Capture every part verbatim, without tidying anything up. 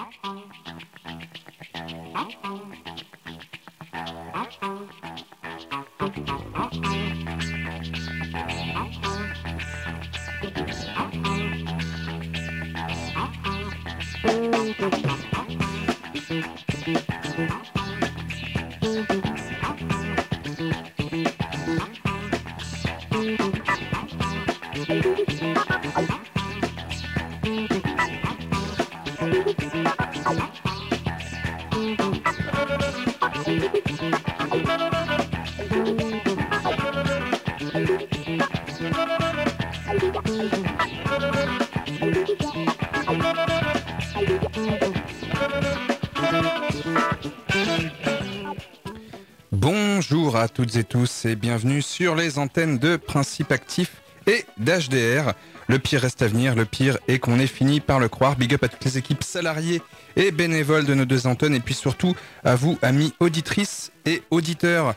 Bonjour à toutes et tous et bienvenue sur les antennes de Principe Actif et d'H D R. Le pire reste à venir, le pire est qu'on ait fini par le croire. Big up à toutes les équipes salariées et bénévoles de nos deux antennes et puis surtout à vous, amis auditrices et auditeurs.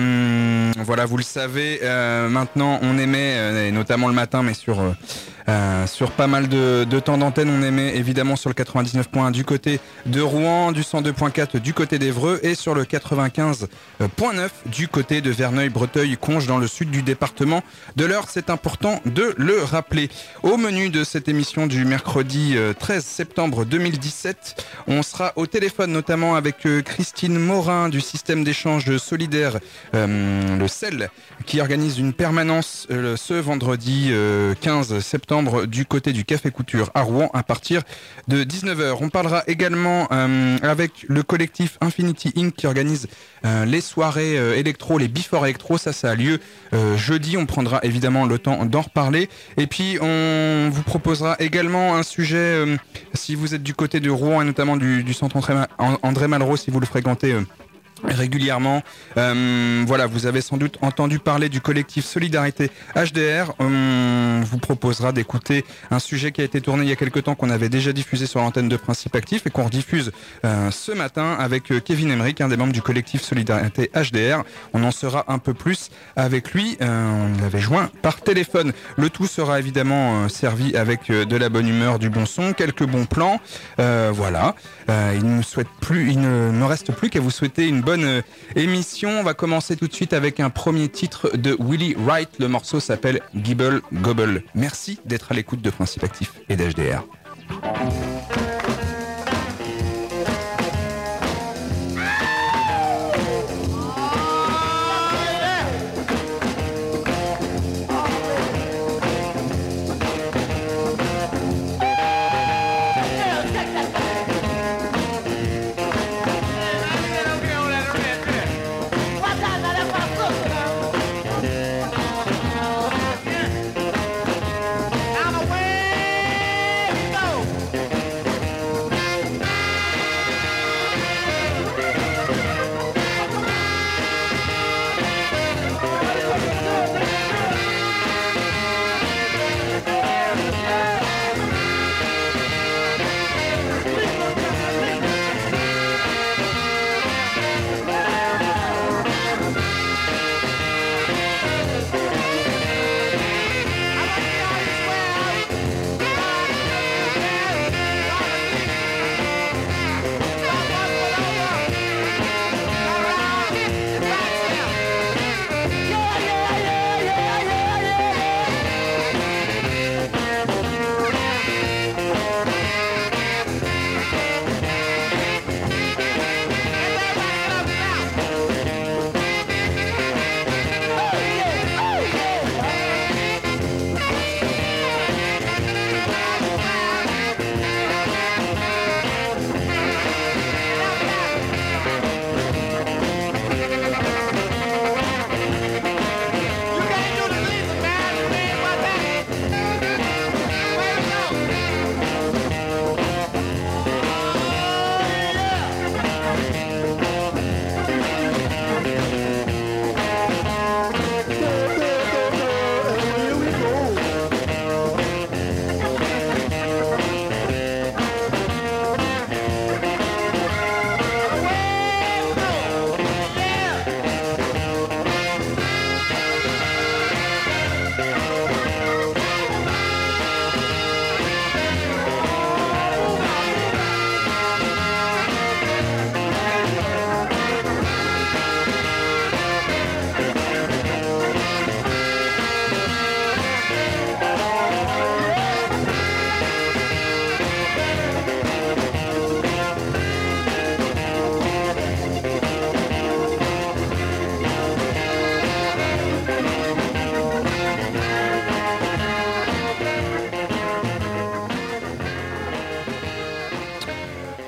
Euh, voilà, vous le savez, euh, maintenant on émet, euh, et notamment le matin, mais sur, euh, euh, sur pas mal de, de temps d'antenne, on émet évidemment sur le quatre-vingt-dix-neuf point un du côté de Rouen, du cent deux point quatre du côté d'Évreux et sur le quatre-vingt-quinze point neuf du côté de Verneuil, Breteuil, Conches dans le sud du département de l'Eure. C'est important de le rappeler. Au menu de cette émission du mercredi treize septembre deux mille dix-sept, on sera au téléphone notamment avec Christine Morin du système d'échange solidaire, euh, le C E L, qui organise une permanence euh, ce vendredi euh, quinze septembre du côté du Café Couture à Rouen à partir de dix-neuf heures. On parlera également euh, avec le collectif Infinity Incorporated qui organise euh, les soirées euh, électro, les before électro. Ça, ça a lieu euh, jeudi. On prendra évidemment le temps d'en reparler. Et puis, on vous proposera également un sujet, euh, si vous êtes du côté de Rouen et notamment du, du centre André, André Malraux, si vous le fréquentez euh, régulièrement. Euh, voilà, vous avez sans doute entendu parler du collectif Solidarité H D R. On vous proposera d'écouter un sujet qui a été tourné il y a quelque temps, qu'on avait déjà diffusé sur l'antenne de Principe Actif et qu'on rediffuse euh, ce matin avec euh, Kevin Emmerich, un des membres du collectif Solidarité H D R. On en saura un peu plus avec lui. Euh, on l'avait joint par téléphone. Le tout sera évidemment euh, servi avec euh, de la bonne humeur, du bon son, quelques bons plans. Euh, voilà. Euh, il ne souhaite plus, il ne me reste plus qu'à vous souhaiter une bonne euh, émission. On va commencer tout de suite avec un premier titre de Willie Wright. Le morceau s'appelle Gibble Gobble. Merci d'être à l'écoute de Principe Actif et d'H D R. I'm away.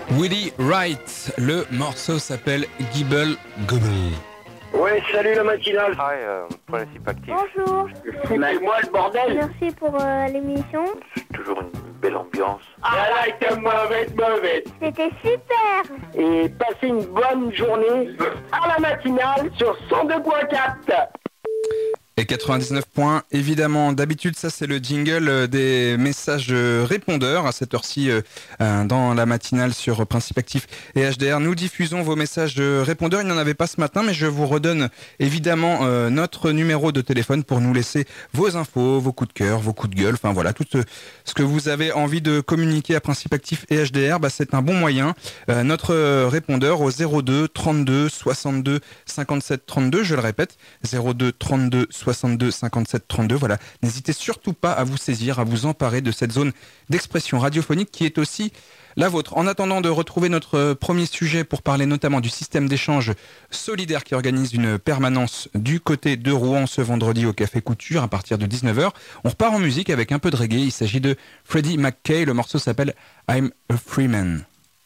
Willie Wright, le morceau s'appelle Gibble Gobble. Ouais, salut la matinale. Hi, euh, Principe Actif. Bonjour. C'est moi le bordel. Merci pour euh, l'émission. C'est toujours une belle ambiance. Ah là, était mauvaise, mauvaise. C'était super. Et passez une bonne journée à la matinale sur cent deux point quatre. Et quatre-vingt-dix-neuf points, évidemment. D'habitude, ça, c'est le jingle des messages répondeurs à cette heure-ci euh, dans la matinale sur Principe Actif et H D R. Nous diffusons vos messages répondeurs. Il n'y en avait pas ce matin, mais je vous redonne évidemment euh, notre numéro de téléphone pour nous laisser vos infos, vos coups de cœur, vos coups de gueule. Enfin voilà, tout ce, ce que vous avez envie de communiquer à Principe Actif et H D R, bah, c'est un bon moyen. Euh, notre répondeur au zéro deux trente-deux soixante-deux cinquante-sept trente-deux, je le répète, zéro deux trente-deux soixante-deux cinquante-sept trente-deux. Voilà, n'hésitez surtout pas à vous saisir, à vous emparer de cette zone d'expression radiophonique qui est aussi la vôtre. En attendant de retrouver notre premier sujet pour parler notamment du système d'échange solidaire qui organise une permanence du côté de Rouen ce vendredi au Café Couture à partir de dix-neuf heures, on repart en musique avec un peu de reggae. Il s'agit de Freddie McKay. Le morceau s'appelle I'm a Free Man.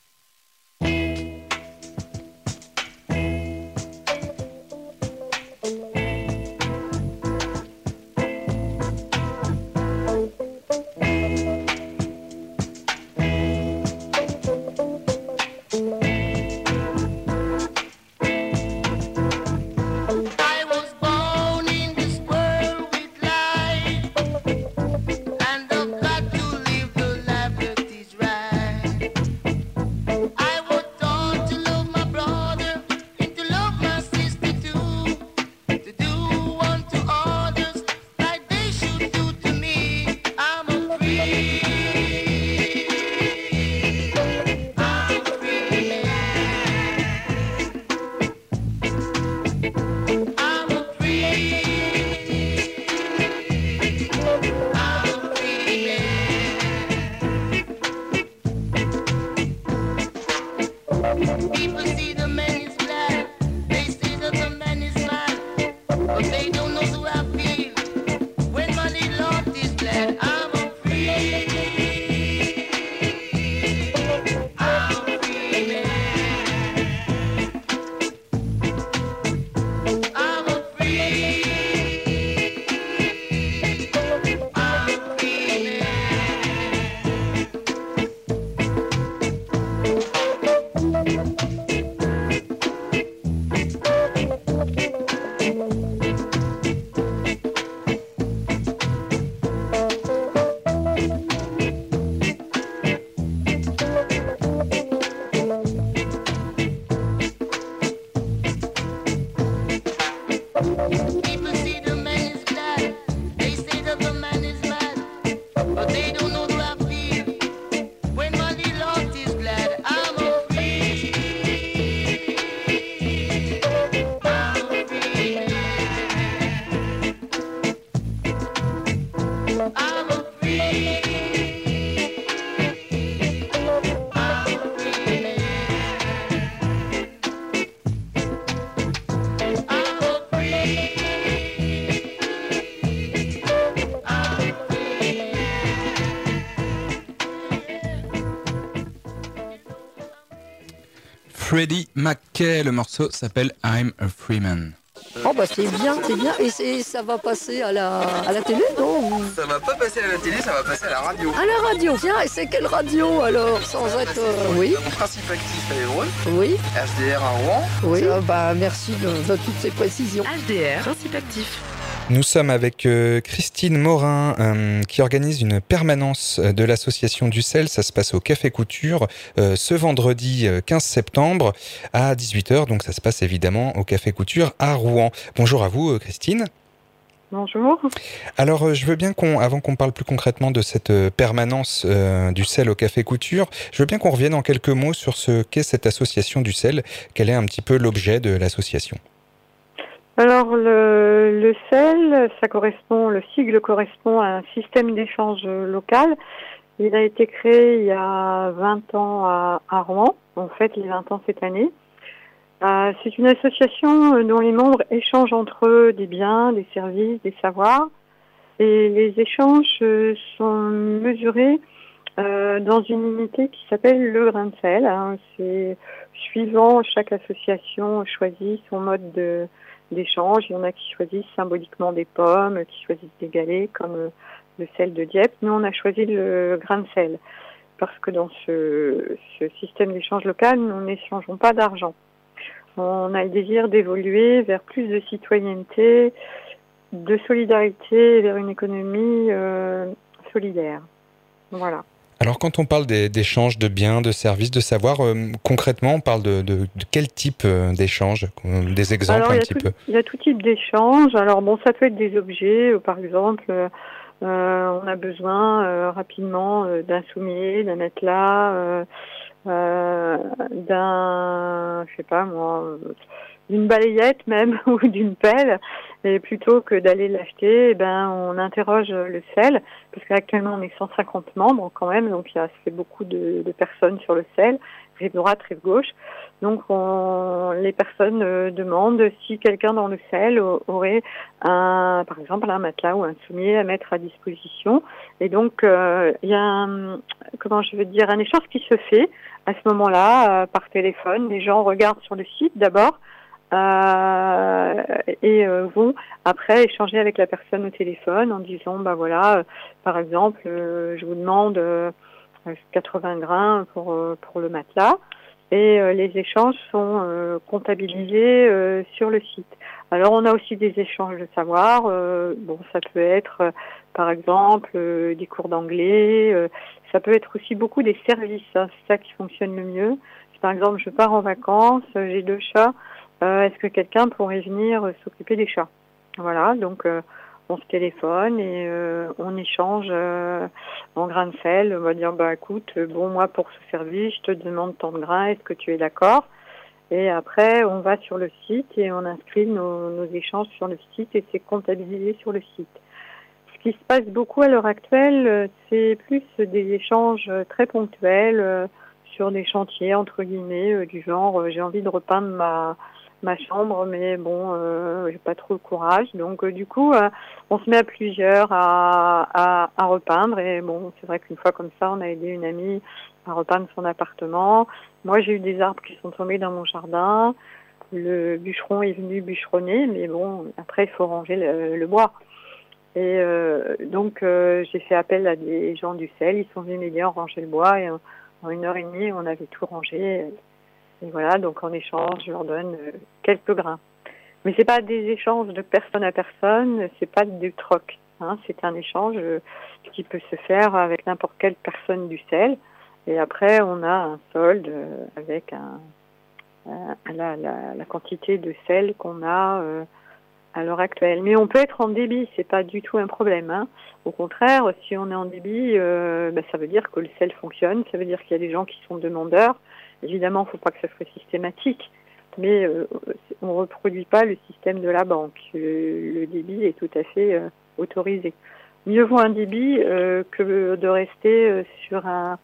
Freddie McKay, le morceau s'appelle I'm a Free Man. Oh bah c'est bien, c'est bien, et c'est, ça va passer à la, à la télé, non? Ça va pas passer à la télé, ça va passer à la radio. À la radio, tiens, et c'est quelle radio alors? Sans être... Euh, oui. Principe Actif à Évreux. Oui. H D R à Rouen. Oui, euh, bah merci de, de toutes ces précisions. H D R, Principe Actif. Nous sommes avec euh, Christine Morin euh, qui organise une permanence de l'association du sel. Ça se passe au Café Couture euh, ce vendredi euh, quinze septembre à dix-huit heures. Donc ça se passe évidemment au Café Couture à Rouen. Bonjour à vous euh, Christine. Bonjour. Alors euh, je veux bien qu'on, avant qu'on parle plus concrètement de cette euh, permanence euh, du sel au Café Couture, je veux bien qu'on revienne en quelques mots sur ce qu'est cette association du sel. Quel est un petit peu l'objet de l'association ? Alors le, le C E L, ça correspond, le sigle correspond à un système d'échange local. Il a été créé il y a vingt ans à, à Rouen, en fait les vingt ans cette année. Euh, c'est une association dont les membres échangent entre eux des biens, des services, des savoirs. Et les échanges sont mesurés euh, dans une unité qui s'appelle le grain de sel. Hein. C'est suivant, chaque association choisit son mode de, d'échange. Il y en a qui choisissent symboliquement des pommes, qui choisissent des galets comme euh, le sel de Dieppe. Nous, on a choisi le grain de sel parce que dans ce, ce système d'échange local, nous n'échangeons pas d'argent. On a le désir d'évoluer vers plus de citoyenneté, de solidarité, vers une économie euh, solidaire. Voilà. Alors quand on parle des, d'échanges de biens, de services, de savoir, euh, concrètement, on parle de, de, de quel type euh, d'échange? Des exemples Alors, un il y a petit tout, peu. Il y a tout type d'échange. Alors bon, ça peut être des objets, euh, par exemple, euh, on a besoin euh, rapidement euh, d'un sommier, d'un matelas, euh, euh, d'un, je sais pas moi, euh, d'une balayette même ou d'une pelle. Et plutôt que d'aller l'acheter, eh ben on interroge le sel, parce qu'actuellement on est cent cinquante membres quand même, donc il y a ça fait beaucoup de, de personnes sur le sel, rive droite, rive gauche. Donc on, les personnes euh, demandent si quelqu'un dans le sel aurait un, par exemple un matelas ou un sommier à mettre à disposition. Et donc euh, il y a un, comment je veux dire, un échange qui se fait à ce moment-là euh, par téléphone. Les gens regardent sur le site d'abord. Euh, et euh, vont après échanger avec la personne au téléphone en disant bah voilà euh, par exemple euh, je vous demande euh, quatre-vingts grains pour euh, pour le matelas et euh, les échanges sont euh, comptabilisés euh, sur le site. Alors on a aussi des échanges de savoir, euh, bon ça peut être euh, par exemple euh, des cours d'anglais, euh, ça peut être aussi beaucoup des services, hein, c'est ça qui fonctionne le mieux. Si, par exemple je pars en vacances, euh, j'ai deux chats. Euh, est-ce que quelqu'un pourrait venir euh, s'occuper des chats? Voilà, donc euh, on se téléphone et euh, on échange euh, en grains de sel. On va dire, bah écoute, euh, bon moi pour ce service, je te demande tant de grains, est-ce que tu es d'accord? Et après, on va sur le site et on inscrit nos, nos échanges sur le site et c'est comptabilisé sur le site. Ce qui se passe beaucoup à l'heure actuelle, euh, c'est plus des échanges très ponctuels euh, sur des chantiers, entre guillemets, euh, du genre, euh, j'ai envie de repeindre ma ma chambre, mais bon, euh, j'ai pas trop le courage. Donc, euh, du coup, euh, on se met à plusieurs à, à, à repeindre. Et bon, c'est vrai qu'une fois comme ça, on a aidé une amie à repeindre son appartement. Moi, j'ai eu des arbres qui sont tombés dans mon jardin. Le bûcheron est venu bûcheronner, mais bon, après, il faut ranger le, le bois. Et euh, donc, euh, j'ai fait appel à des gens du sel. Ils sont venus m'aider à ranger le bois. Et en, en une heure et demie, on avait tout rangé. Et voilà, donc en échange, je leur donne euh, quelques grains. Mais c'est pas des échanges de personne à personne, c'est pas du troc. Hein, c'est un échange euh, qui peut se faire avec n'importe quelle personne du sel. Et après, on a un solde euh, avec un, un, la, la, la quantité de sel qu'on a euh, à l'heure actuelle. Mais on peut être en débit, c'est pas du tout un problème. Hein. Au contraire, si on est en débit, euh, ben, ça veut dire que le sel fonctionne, ça veut dire qu'il y a des gens qui sont demandeurs. Évidemment, il ne faut pas que ça soit systématique, mais euh, on ne reproduit pas le système de la banque. Le, le débit est tout à fait euh, autorisé. Mieux vaut un débit euh, que de rester euh, sur un,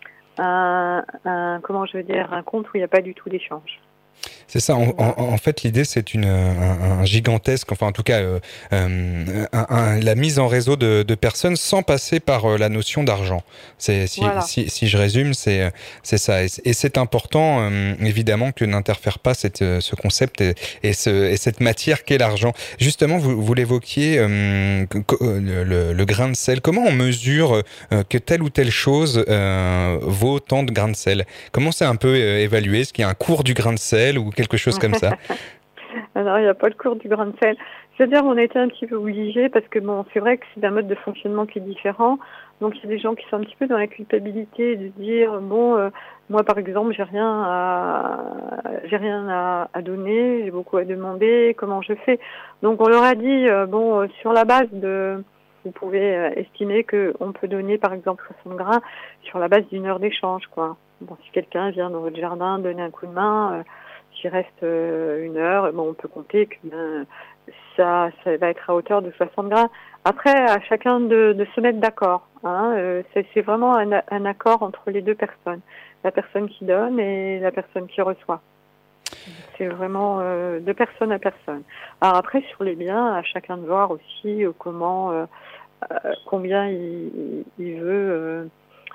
un, un, comment je veux dire, un compte où il n'y a pas du tout d'échange. C'est ça. En, en, en fait, l'idée, c'est une un, un gigantesque, enfin en tout cas, euh, euh, un, un, la mise en réseau de, de personnes sans passer par euh, la notion d'argent. C'est si, voilà. si, si je résume, c'est c'est ça. Et, et c'est important, euh, évidemment, que n'interfère pas cette, ce concept et, et, ce, et cette matière qu'est l'argent. Justement, vous, vous l'évoquiez, euh, le, le grain de sel. Comment on mesure euh, que telle ou telle chose euh, vaut tant de grains de sel? Comment c'est un peu euh, évalué? Est-ce qu'il y a un cours du grain de sel ou quelque chose comme ça? Alors, il n'y a pas le cours du grain de sel. C'est-à-dire, on était un petit peu obligés parce que bon, c'est vrai que c'est un mode de fonctionnement qui est différent. Donc, il y a des gens qui sont un petit peu dans la culpabilité de dire bon, euh, moi, par exemple, j'ai rien à, j'ai rien à, à donner, j'ai beaucoup à demander. Comment je fais? Donc, on leur a dit euh, bon, euh, sur la base de, vous pouvez euh, estimer que on peut donner, par exemple, soixante grains sur la base d'une heure d'échange, quoi. Bon, si quelqu'un vient dans votre jardin donner un coup de main. Euh, S'il reste euh, une heure, bon, on peut compter que ben, ça, ça va être à hauteur de soixante grains. Après, à chacun de, de se mettre d'accord. Hein, euh, c'est, c'est vraiment un, un accord entre les deux personnes. La personne qui donne et la personne qui reçoit. C'est vraiment euh, de personne à personne. Alors après, sur les biens, à chacun de voir aussi euh, comment, euh, euh, combien il, il veut... Euh,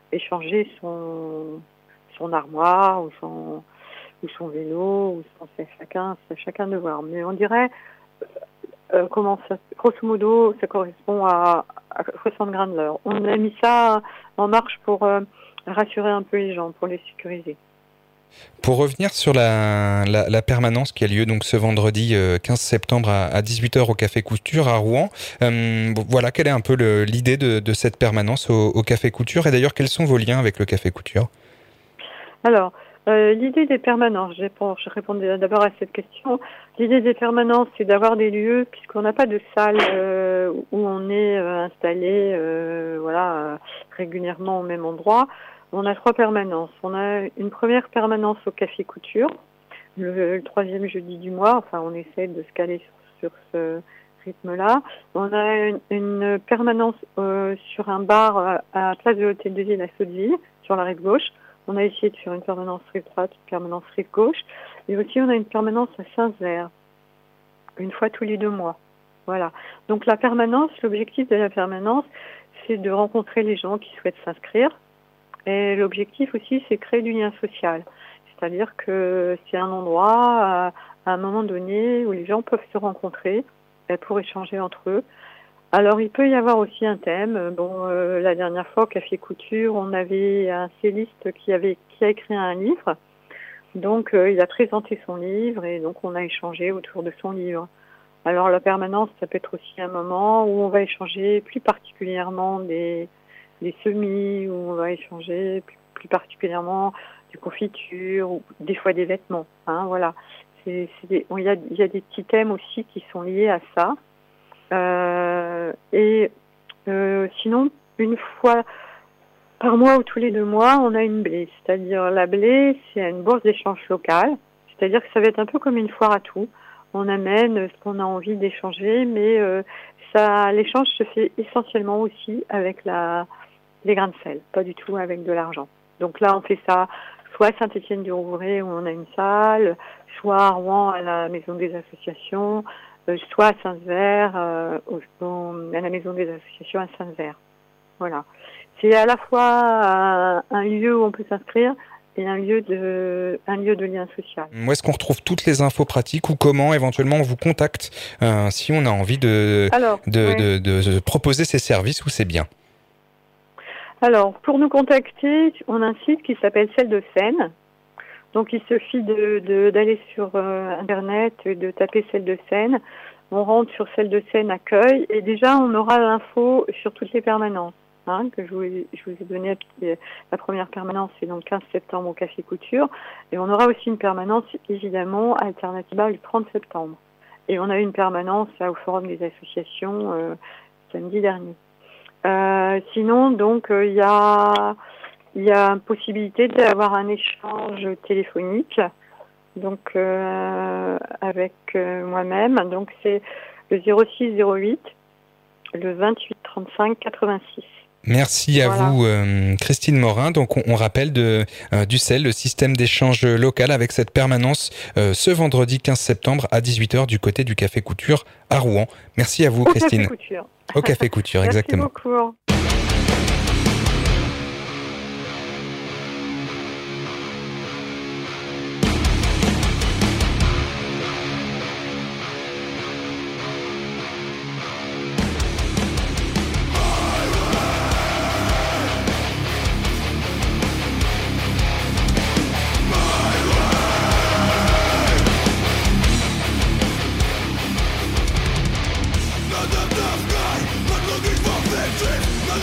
échanger son, son armoire ou son, ou son vélo, ou son, c'est chacun, c'est chacun de voir. Mais on dirait, euh, comment ça, grosso modo, ça correspond à, à soixante grammes de l'heure. On a mis ça en marche pour euh, rassurer un peu les gens, pour les sécuriser. Pour revenir sur la, la, la permanence qui a lieu donc ce vendredi euh, quinze septembre à, à dix-huit heures au Café Couture à Rouen, euh, voilà, quelle est un peu le, l'idée de, de cette permanence au, au Café Couture, et d'ailleurs quels sont vos liens avec le Café Couture? Alors, euh, l'idée des permanences, je réponds, je réponds d'abord à cette question. L'idée des permanences, c'est d'avoir des lieux, puisqu'on n'a pas de salle euh, où on est euh, installé euh, voilà, euh, régulièrement au même endroit. On a trois permanences. On a une première permanence au Café Couture, le, le troisième jeudi du mois. Enfin, on essaie de se caler sur, sur ce rythme-là. On a une, une permanence euh, sur un bar à, à Place de l'Hôtel de Ville à Sotteville, sur la rive gauche. On a essayé de faire une permanence rive droite, une permanence rive gauche. Et aussi, on a une permanence à Saint-Sever, une fois tous les deux mois. Voilà. Donc, la permanence, l'objectif de la permanence, c'est de rencontrer les gens qui souhaitent s'inscrire. Et l'objectif aussi, c'est créer du lien social. C'est-à-dire que c'est un endroit, à, à un moment donné, où les gens peuvent se rencontrer pour échanger entre eux. Alors, il peut y avoir aussi un thème. Bon, euh, la dernière fois, au Café Couture, on avait un styliste qui avait qui a écrit un livre. Donc, euh, il a présenté son livre et donc on a échangé autour de son livre. Alors, la permanence, ça peut être aussi un moment où on va échanger plus particulièrement des des semis, où on va échanger plus, plus particulièrement des confitures, ou des fois des vêtements. Hein, voilà. C'est, c'est des, il y a, il y a des petits thèmes aussi qui sont liés à ça. Euh, et euh, sinon, une fois par mois ou tous les deux mois, on a une blé. C'est-à-dire la blé, c'est une bourse d'échange locale. C'est-à-dire que ça va être un peu comme une foire à tout. On amène ce qu'on a envie d'échanger, mais euh, ça, l'échange se fait essentiellement aussi avec la les grains de sel, pas du tout avec de l'argent. Donc là, on fait ça soit à Saint-Étienne-du-Rouvray où on a une salle, soit à Rouen à la Maison des Associations, euh, soit à Saint-Sever, euh, au, au, à la Maison des Associations à Saint-Sever. Voilà. C'est à la fois un, un lieu où on peut s'inscrire et un lieu de, un lieu de lien social. Où est-ce qu'on retrouve toutes les infos pratiques ou comment éventuellement on vous contacte euh, si on a envie de, Alors, de, ouais. de, de, de proposer ces services ou ces biens? Alors, pour nous contacter, on a un site qui s'appelle Celle de Seine. Donc, il suffit de, de, d'aller sur euh, Internet et de taper Celle de Seine. On rentre sur Celle de Seine accueil et déjà, on aura l'info sur toutes les permanences. Hein, que je vous, ai, je vous ai donné. La première permanence, c'est donc quinze septembre au Café Couture. Et on aura aussi une permanence, évidemment, à Alternativa le trente septembre. Et on a eu une permanence là, au Forum des associations euh, samedi dernier. Euh, sinon, donc, il euh, y a il y a possibilité d'avoir un échange téléphonique, donc euh, avec euh, moi-même. Donc c'est le zéro six zéro huit, le vingt-huit trente-cinq quatre-vingt-six. Merci à voilà. vous, euh, Christine Morin. Donc, on, on rappelle de, euh, du C E L, le système d'échange local, avec cette permanence euh, ce vendredi quinze septembre à dix-huit heures du côté du Café Couture à Rouen. Merci à vous, Au Christine. Café Couture. Au Café Couture, exactement. Merci beaucoup. Not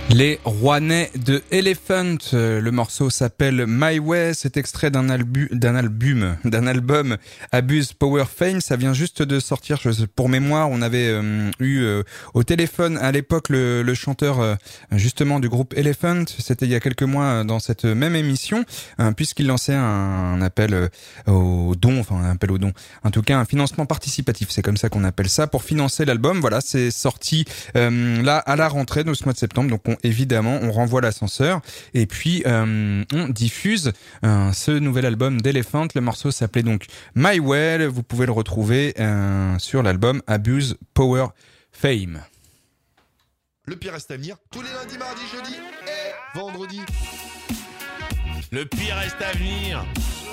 Les Rouennais de Elephant, le morceau s'appelle My Way, c'est extrait d'un, albu, d'un album, d'un album Abuse Power Fame, ça vient juste de sortir, je, pour mémoire, on avait euh, eu euh, au téléphone à l'époque le, le chanteur euh, justement du groupe Elephant, c'était il y a quelques mois dans cette même émission, hein, puisqu'il lançait un, un appel euh, au don, enfin un appel au don, en tout cas un financement participatif, c'est comme ça qu'on appelle ça, pour financer l'album, voilà, c'est sorti euh, là à la rentrée de ce mois de septembre, donc on évidemment, on renvoie l'ascenseur et puis euh, on diffuse euh, ce nouvel album d'Elephant. Le morceau s'appelait donc My Well. Vous pouvez le retrouver euh, sur l'album Abuse Power Fame. Le pire reste à venir tous les lundis, mardis, jeudis et vendredis. Le pire reste à venir.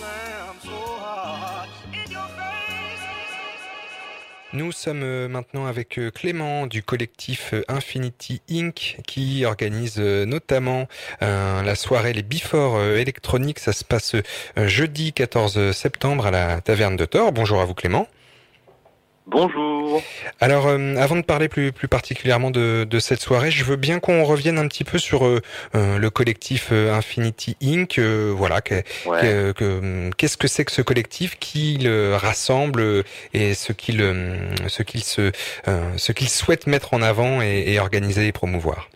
Nous sommes maintenant avec Clément du collectif Infinity Incorporated qui organise notamment euh, la soirée Les Before électroniques. Ça se passe jeudi quatorze septembre à la Taverne de Thor. Bonjour à vous Clément. Bonjour. Alors, euh, avant de parler plus plus particulièrement de, de cette soirée, je veux bien qu'on revienne un petit peu sur euh, euh, le collectif euh, Infinity Incorporated. Euh, voilà, que, Ouais. que, que, qu'est-ce que c'est que ce collectif qui le rassemble euh, et ce qu'il euh, ce qu'il se euh, ce qu'il souhaite mettre en avant et, et organiser et promouvoir.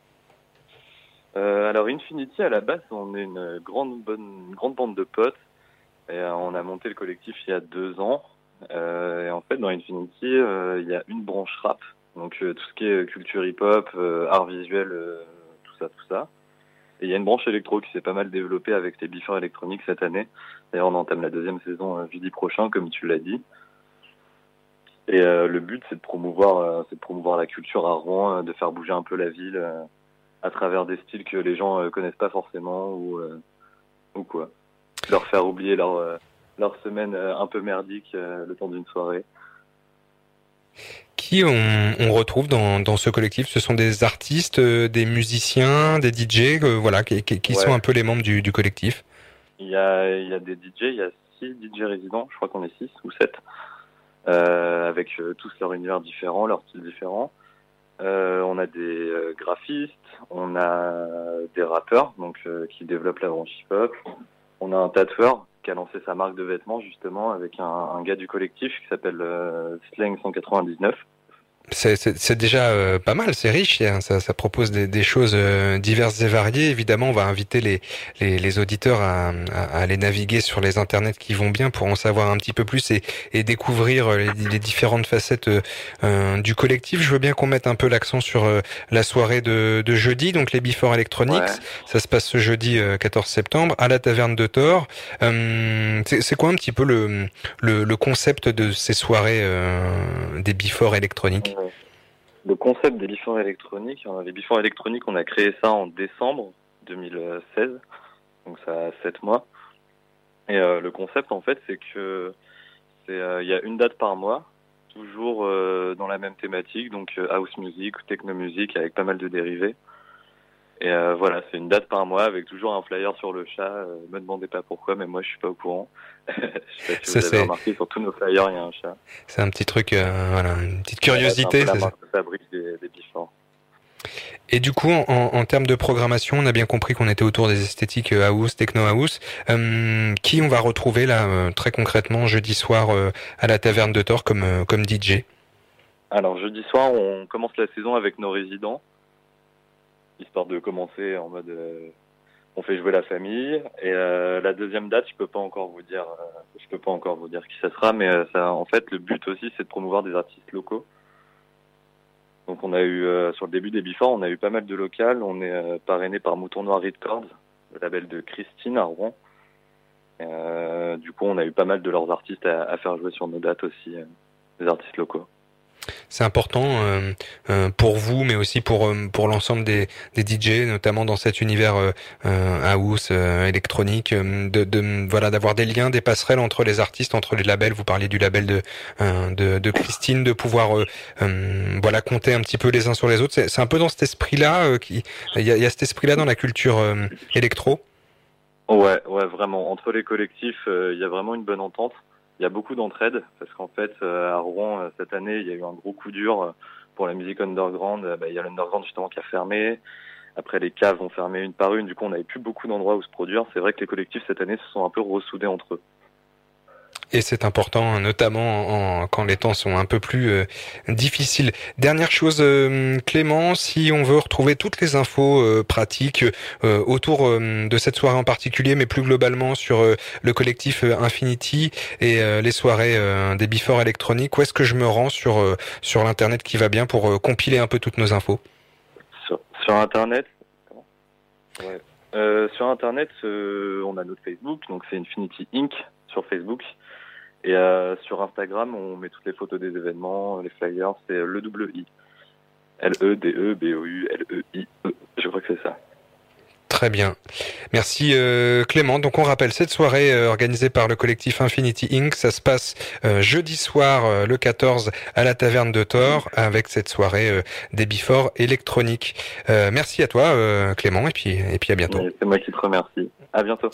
Euh, alors Infinity, à la base, on est une grande, bonne, une grande bande de potes. Et euh, on a monté le collectif il y a deux ans. Euh, et en fait, dans Infinity, euh, il y a une branche rap. Donc euh, tout ce qui est culture hip-hop, euh, art visuel, euh, tout ça, tout ça. Et il y a une branche électro qui s'est pas mal développée avec les Before électroniques cette année. D'ailleurs, on entame la deuxième saison euh, jeudi prochain, comme tu l'as dit. Et euh, le but, c'est de promouvoir, euh, c'est de promouvoir la culture à Rouen, euh, de faire bouger un peu la ville euh, à travers des styles que les gens euh, connaissent pas forcément ou euh, ou quoi. Leur faire oublier leur euh, leur semaine euh, un peu merdique euh, le temps d'une soirée. Qui on, on retrouve dans, dans ce collectif? Ce sont des artistes, euh, des musiciens, des D J, euh, voilà, qui, qui, qui Ouais. sont un peu les membres du, du collectif. Il y a il y a des D J, il y a six D J résidents, je crois qu'on est six ou sept, euh, avec euh, tous leurs univers différents, leurs styles différents. Euh, on a des euh, graphistes, on a des rappeurs donc euh, qui développent la branche hip-hop. On a un tatoueur qui a lancé sa marque de vêtements justement avec un, un gars du collectif qui s'appelle euh, Slang cent quatre-vingt-dix-neuf. C'est, c'est, c'est déjà euh, pas mal, c'est riche, hein, ça, ça propose des, des choses euh, diverses et variées. Évidemment, on va inviter les, les, les auditeurs à, à, à aller naviguer sur les internets qui vont bien pour en savoir un petit peu plus et, et découvrir les, les différentes facettes euh, du collectif. Je veux bien qu'on mette un peu l'accent sur euh, la soirée de, de jeudi, donc les Before Electronics. Ouais. Ça se passe ce jeudi euh, quatorze septembre à la Taverne de Thor. Euh, c'est, c'est quoi un petit peu le, le, le concept de ces soirées euh, des Before Electroniques? Le concept des Before électroniques, hein, les Before électroniques, on a créé ça en décembre deux mille seize, donc ça a sept mois. Et euh, le concept, en fait, c'est que c'est euh, il y a une date par mois, toujours euh, dans la même thématique, donc euh, house music ou techno music avec pas mal de dérivés. Et euh, voilà, c'est une date par mois avec toujours un flyer sur le chat. Euh, me demandez pas pourquoi, mais moi je suis pas au courant. Je sais pas si Ça, vous avez c'est- remarqué, sur tous nos flyers, il y a un chat. C'est un petit truc, euh, voilà, une petite curiosité. Voilà, c'est c'est un ça. peu la marque de fabrique des, des Before. Et du coup, en, en termes de programmation, on a bien compris qu'on était autour des esthétiques euh, house, techno house. Euh, qui on va retrouver là, euh, très concrètement, jeudi soir euh, à la Taverne de Thor comme, euh, comme D J? Alors jeudi soir, on commence la saison avec nos résidents, histoire de commencer en mode euh, on fait jouer la famille. Et euh, la deuxième date, je peux pas encore vous dire, euh, je peux pas encore vous dire qui ça sera, mais euh, ça, en fait, le but aussi, c'est de promouvoir des artistes locaux. Donc on a eu euh, sur le début des Before, on a eu pas mal de locales. On est euh, parrainé par Mouton Noir Records, le label de Christine à Rouen. Euh, du coup, on a eu pas mal de leurs artistes à, à faire jouer sur nos dates aussi, euh, des artistes locaux. C'est important euh, euh, pour vous, mais aussi pour euh, pour l'ensemble des, des D J, notamment dans cet univers euh, euh, house, euh, électronique, euh, de, de voilà d'avoir des liens, des passerelles entre les artistes, entre les labels. Vous parliez du label de euh, de, de Christine, de pouvoir euh, euh, voilà compter un petit peu les uns sur les autres. C'est, c'est un peu dans cet esprit-là euh, qui il y a, il y a cet esprit-là dans la culture euh, électro. Ouais, ouais, vraiment. Entre les collectifs, euh, il y a vraiment une bonne entente. Il y a beaucoup d'entraide parce qu'en fait, euh, à Rouen, euh, cette année, il y a eu un gros coup dur euh, pour la musique underground. Euh, bah, il y a l'underground justement qui a fermé. Après, les caves ont fermé une par une, du coup, on n'avait plus beaucoup d'endroits où se produire. C'est vrai que les collectifs, cette année, se sont un peu ressoudés entre eux. Et c'est important, notamment en, quand les temps sont un peu plus euh, difficiles. Dernière chose, euh, Clément, si on veut retrouver toutes les infos euh, pratiques euh, autour euh, de cette soirée en particulier, mais plus globalement sur euh, le collectif euh, Infinity et euh, les soirées euh, des Before électroniques, où est-ce que je me rends sur euh, sur l'internet qui va bien pour euh, compiler un peu toutes nos infos? Sur, sur Internet, ouais. euh, sur Internet, euh, on a notre Facebook, donc c'est Infinity Incorporated sur Facebook. Et euh, sur Instagram, on met toutes les photos des événements, les flyers, c'est le W I. L E D E B O U L E I E. Je crois que c'est ça. Très bien. Merci euh, Clément. Donc on rappelle cette soirée euh, organisée par le collectif Infinity Incorporated. Ça se passe euh, jeudi soir euh, le quatorze à la Taverne de Thor avec cette soirée euh, des Before électroniques. Euh, merci à toi euh, Clément et puis, et puis à bientôt. Et c'est moi qui te remercie. À bientôt.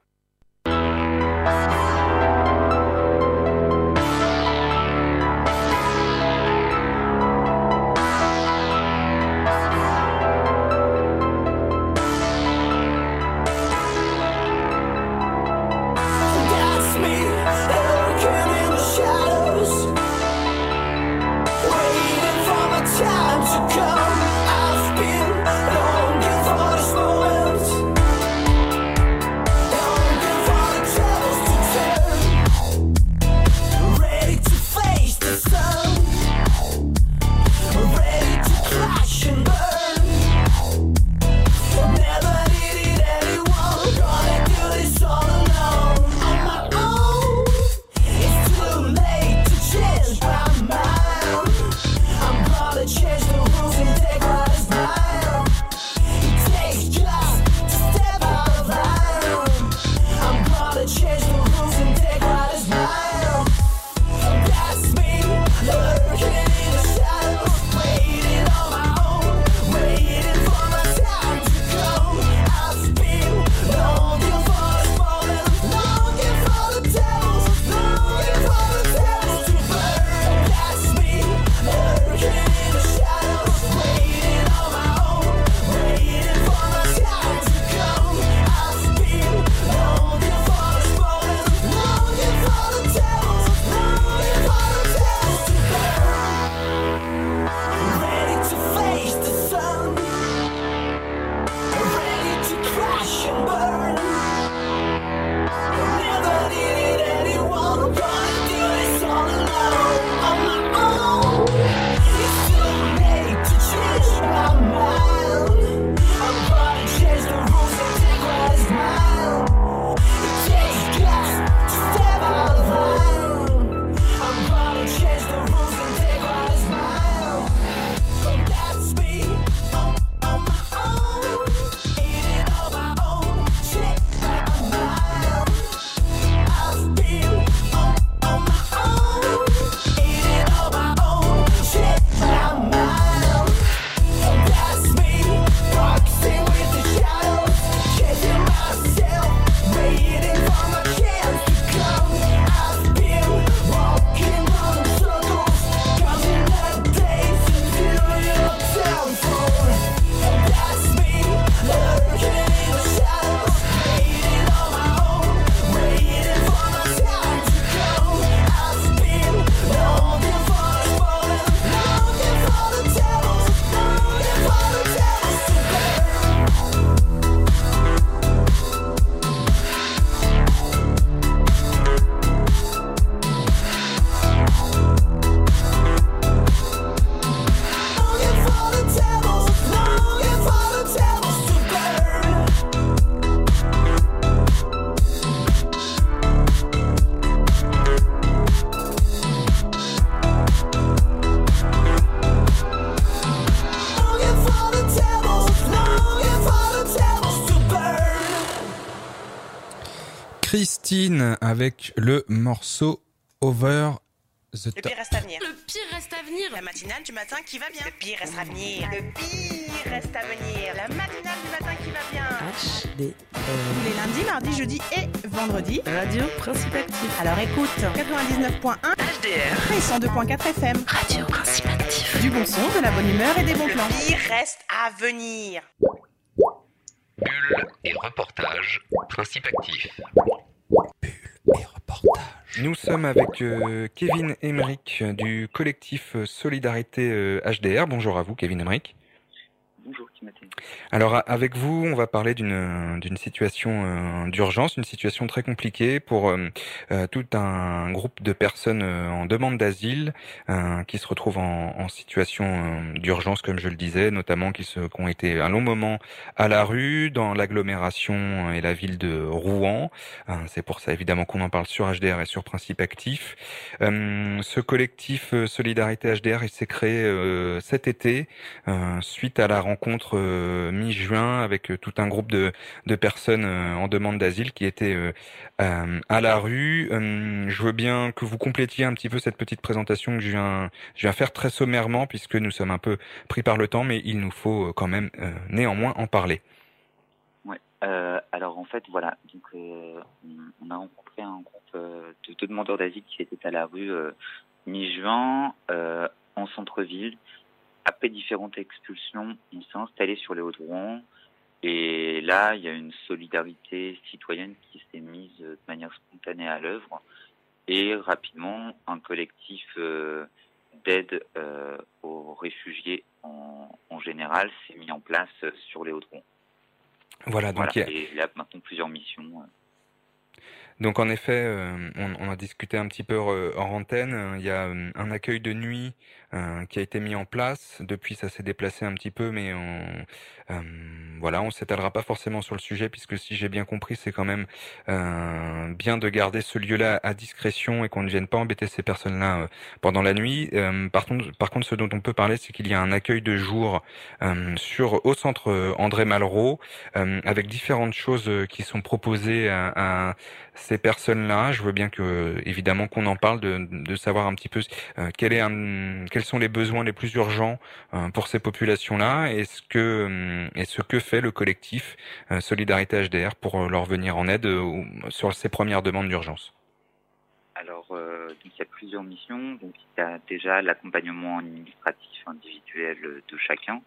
Christine avec le morceau Over the Top. Le pire reste à venir. Le pire reste à venir. La matinale du matin qui va bien. Le pire reste à venir. Le pire reste à venir. La matinale du matin qui va bien. H D R. Tous les lundis, mardis, jeudis et vendredis. Radio Principe Actif. Alors écoute, quatre-vingt-dix-neuf point un H D R et cent deux point quatre F M. Radio Principe Actif. Du bon son, de la bonne humeur et des bons Le plans. pire reste à venir. Bulle et reportage, principe actif. Nous sommes avec euh, Kevin Emmerich du collectif Solidarité euh, H D R. Bonjour à vous, Kevin Emmerich. Bonjour Timothée. Alors avec vous, on va parler d'une d'une situation euh, d'urgence, une situation très compliquée pour euh, euh, tout un groupe de personnes euh, en demande d'asile euh, qui se retrouvent en, en situation euh, d'urgence, comme je le disais, notamment qui, se, qui ont été un long moment à la rue, dans l'agglomération et la ville de Rouen. Euh, c'est pour ça évidemment qu'on en parle sur H D R et sur Principe Actif. Euh, ce collectif euh, Solidarité H D R, il s'est créé euh, cet été euh, suite à la rencontre rencontre euh, mi-juin avec euh, tout un groupe de, de personnes euh, en demande d'asile qui étaient euh, euh, à la rue. Euh, je veux bien que vous complétiez un petit peu cette petite présentation que je viens, je viens faire très sommairement puisque nous sommes un peu pris par le temps, mais il nous faut quand même euh, néanmoins en parler. Ouais. Euh, alors en fait voilà, donc euh, on, on a rencontré un groupe euh, de, de demandeurs d'asile qui étaient à la rue euh, mi-juin euh, en centre-ville. Après différentes expulsions, on s'est installé sur les Hauts-de-Rouen et là, il y a une solidarité citoyenne qui s'est mise de manière spontanée à l'œuvre et rapidement, un collectif euh, d'aide euh, aux réfugiés en, en général s'est mis en place sur les Hauts-de-Rouen. Voilà, donc voilà. il y a... Et il y a maintenant plusieurs missions. Euh, Donc en effet, euh, on, on a discuté un petit peu euh, hors antenne. Il y a euh, un accueil de nuit euh, qui a été mis en place. Depuis, ça s'est déplacé un petit peu, mais on, euh, voilà, on s'étalera pas forcément sur le sujet puisque si j'ai bien compris, c'est quand même euh, bien de garder ce lieu-là à discrétion et qu'on ne vienne pas embêter ces personnes-là euh, pendant la nuit. Euh, par contre, par contre, ce dont on peut parler, c'est qu'il y a un accueil de jour euh, sur au centre André Malraux euh, avec différentes choses qui sont proposées à, à ces personnes-là. Je veux bien que, évidemment, qu'on en parle, de, de savoir un petit peu euh, quel est un, quels sont les besoins les plus urgents euh, pour ces populations-là et ce que euh, et ce que fait le collectif euh, Solidarité H D R pour leur venir en aide euh, sur ces premières demandes d'urgence. Alors, euh, donc il y a plusieurs missions. Donc, il y a déjà l'accompagnement administratif individuel de chacun.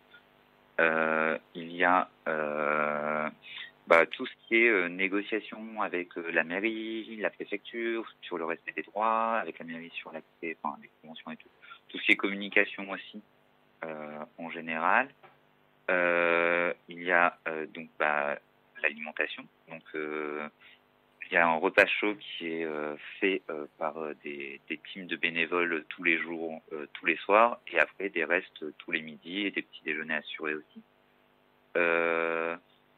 Euh, il y a euh, Bah, tout ce qui est euh, négociation avec euh, la mairie, la préfecture, sur le respect des droits, avec la mairie sur l'accès, enfin, les conventions et tout. Tout ce qui est communication aussi, euh, en général. Euh, il y a euh, donc bah, l'alimentation. Donc, euh, il y a un repas chaud qui est euh, fait euh, par euh, des, des teams de bénévoles tous les jours, euh, tous les soirs, et après des restes euh, tous les midis et des petits déjeuners assurés aussi. Euh,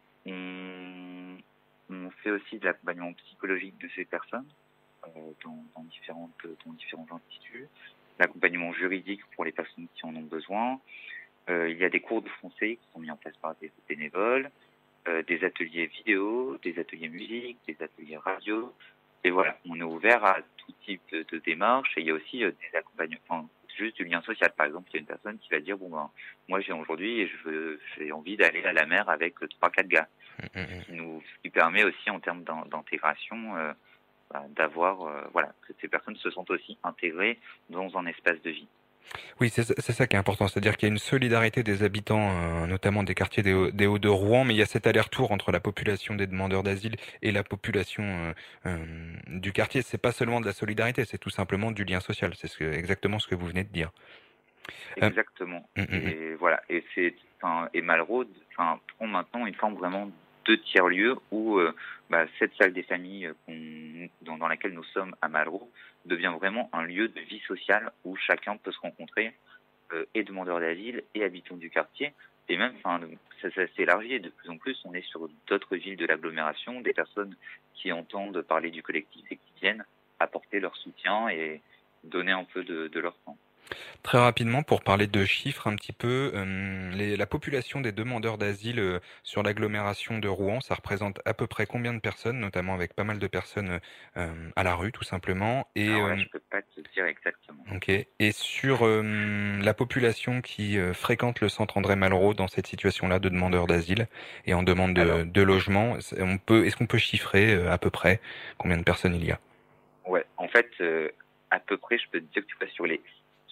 On, on fait aussi de l'accompagnement psychologique de ces personnes euh, dans, dans, différentes, dans différents instituts, l'accompagnement juridique pour les personnes qui en ont besoin. Euh, il y a des cours de français qui sont mis en place par des bénévoles, euh, des ateliers vidéo, des ateliers musique, des ateliers radio. Et voilà, on est ouvert à tout type de, de démarches et il y a aussi euh, des accompagnements, enfin, juste du lien social. Par exemple, il y a une personne qui va dire, bon ben, moi j'ai aujourd'hui et je veux, j'ai envie d'aller à la mer avec trois, quatre gars. Qui nous, ce qui permet aussi en termes d'intégration euh, bah, d'avoir, euh, voilà, que ces personnes se sentent aussi intégrées dans un espace de vie. Oui, c'est c'est ça qui est important, c'est-à-dire qu'il y a une solidarité des habitants, euh, notamment des quartiers des, Hauts- des Hauts-de Rouen, mais il y a cet aller-retour entre la population des demandeurs d'asile et la population euh, euh, du quartier. C'est pas seulement de la solidarité, c'est tout simplement du lien social. C'est ce que, exactement ce que vous venez de dire. Exactement. Euh, mm, mm, et voilà. Et c'est, enfin, et Malraux, enfin, prend maintenant une forme vraiment de tiers-lieu où euh, bah, cette salle des familles qu'on, dans, dans laquelle nous sommes à Malraux devient vraiment un lieu de vie sociale où chacun peut se rencontrer, euh, et demandeurs d'asile et habitants du quartier. Et même, enfin, ça, ça s'élargit et de plus en plus, on est sur d'autres villes de l'agglomération, des personnes qui entendent parler du collectif et qui viennent apporter leur soutien et donner un peu de, de leur temps. Très rapidement, pour parler de chiffres un petit peu, euh, les, la population des demandeurs d'asile euh, sur l'agglomération de Rouen, ça représente à peu près combien de personnes, notamment avec pas mal de personnes euh, à la rue, tout simplement. Et Alors là, euh, je peux pas te dire exactement. ok. Et sur euh, la population qui euh, fréquente le centre André Malraux dans cette situation-là de demandeurs d'asile et en demande de, Alors, de logement, on peut, est-ce qu'on peut chiffrer euh, à peu près combien de personnes il y a? Ouais, en fait, euh, à peu près, je peux te dire que tu passes sur les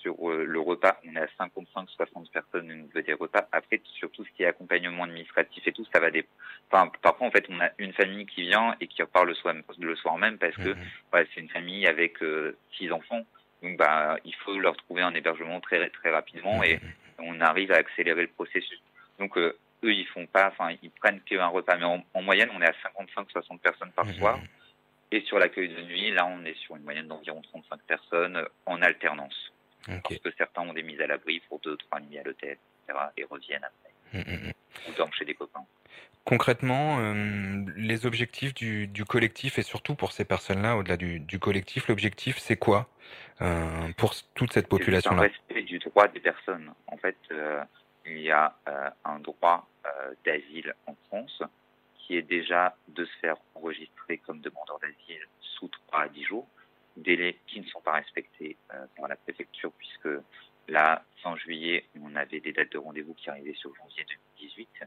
sur euh, le repas, on est à cinquante-cinq soixante personnes au niveau des repas. Après, sur tout ce qui est accompagnement administratif et tout, ça va des. Enfin, parfois, en fait, on a une famille qui vient et qui repart le soir, le soir même parce que ouais, c'est une famille avec euh, six enfants. Donc, bah, il faut leur trouver un hébergement très très rapidement et on arrive à accélérer le processus. Donc, euh, eux, ils font pas, enfin, ils prennent qu'un repas, mais en, en moyenne, on est à cinquante-cinq soixante personnes par soir. Et sur l'accueil de nuit, là, on est sur une moyenne d'environ trente-cinq personnes euh, en alternance. Okay. Parce que certains ont des mises à l'abri pour deux, trois nuits à l'hôtel, et cetera, et reviennent après. Mmh. Ou dorment chez des copains. Concrètement, euh, les objectifs du, du collectif, et surtout pour ces personnes-là, au-delà du, du collectif, l'objectif, c'est quoi euh, pour toute cette population-là? C'est le respect du droit des personnes. En fait, euh, il y a euh, un droit euh, d'asile en France qui est déjà de se faire enregistrer comme demandeur d'asile sous trois à dix jours, délais qui ne sont pas respectés euh, par la préfecture, puisque là, fin juillet, on avait des dates de rendez-vous qui arrivaient sur janvier deux mille dix-huit.